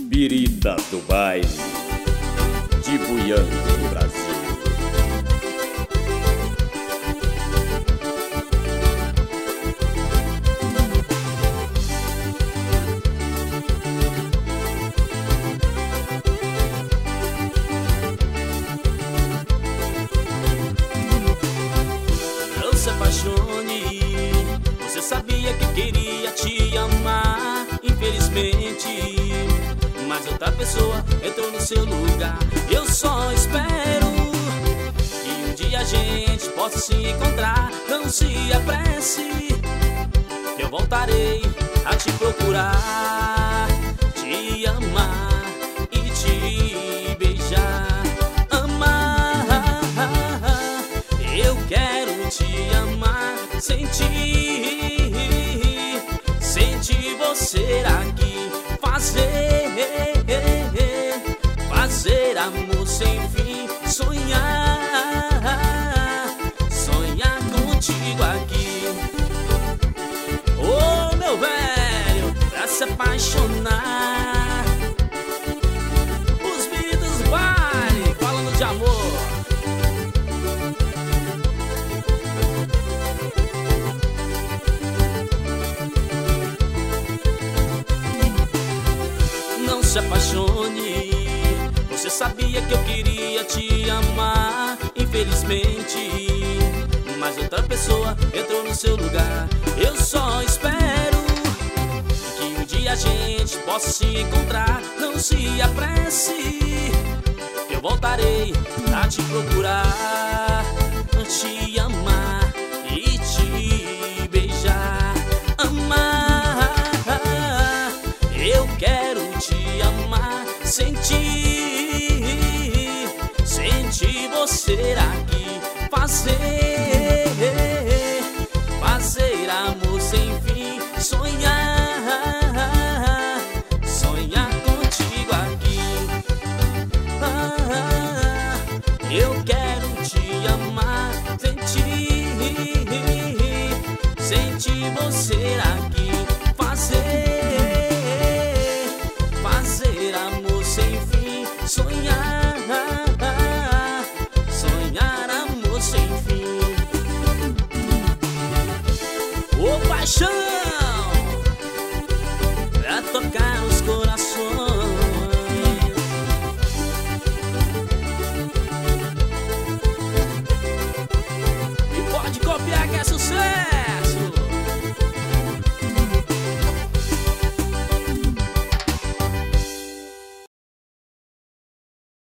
Biritas do baile, dibuiando no Brasil. Não se apaixone, você sabia que queria te amar, infelizmente. Mas outra pessoa entrou no seu lugar. Eu só espero que um dia a gente possa se encontrar. Não se apresse, eu voltarei a te procurar, te amar e te beijar. Amar, eu quero te amar, sentir você aqui, fazer amor sem fim, sonhar contigo aqui. Ô meu velho, pra se apaixonar, os Biritas do baile, falando de amor. Não se apaixone, você sabia que eu queria te amar, infelizmente. Mas outra pessoa entrou no seu lugar. Eu só espero que um dia a gente possa se encontrar. Não se apresse, eu voltarei a te procurar, te amar e te beijar. Amar, eu quero te amar, sentir você aqui, fazer